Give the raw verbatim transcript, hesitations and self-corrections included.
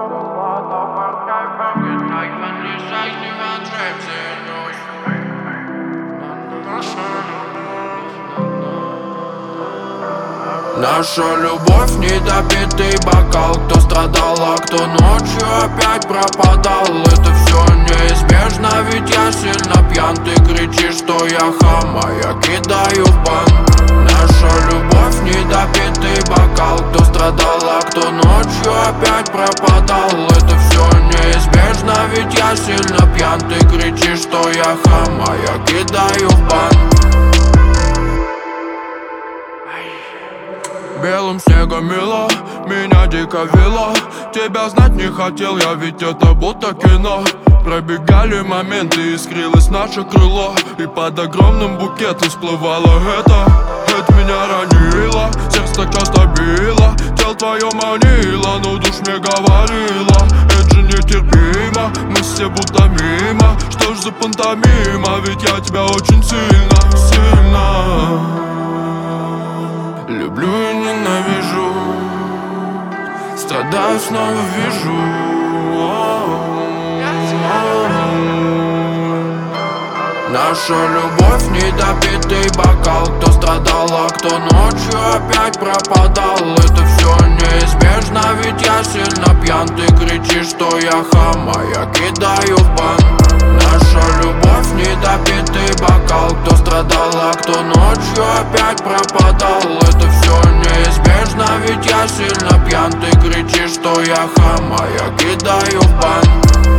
Наша любовь недопитый бокал. Кто страдал, а кто ночью опять пропадал. Это все неизбежно, ведь я сильно пьян. Ты кричишь, что я хам, а я кидаю в бан. Наша любовь недопитый бокал. Кто страдал, а кто ночью опять пропадал. Это все неизбежно, ведь я сильно пьян. Ты кричишь, что я хам, а я кидаю в бан. Белым снегом мило, меня дико вело. Тебя знать не хотел я, ведь это будто кино. Пробегали моменты, искрилось наше крыло. И под огромным букетом всплывало это. Это меня ранило, сердце так ослабило. Тело твое манило, но душ мне говорила. Это же нетерпимо, мы все будто мимо. Что ж за пантомима, ведь я тебя очень сильно, сильно люблю и ненавижу, страдаю, снова вижу. Наша любовь недопитый бокал. Кто страдал, а кто ночью опять пропадал. Это все неизбежно, ведь я сильно пьян. Ты кричишь, что я хам, а я кидаю в бан. Наша любовь недопитый бокал. Кто страдал, а кто ночью опять пропадал. Это все неизбежно, ведь я сильно пьян. Ты кричишь, что я хам, а я кидаю в бан.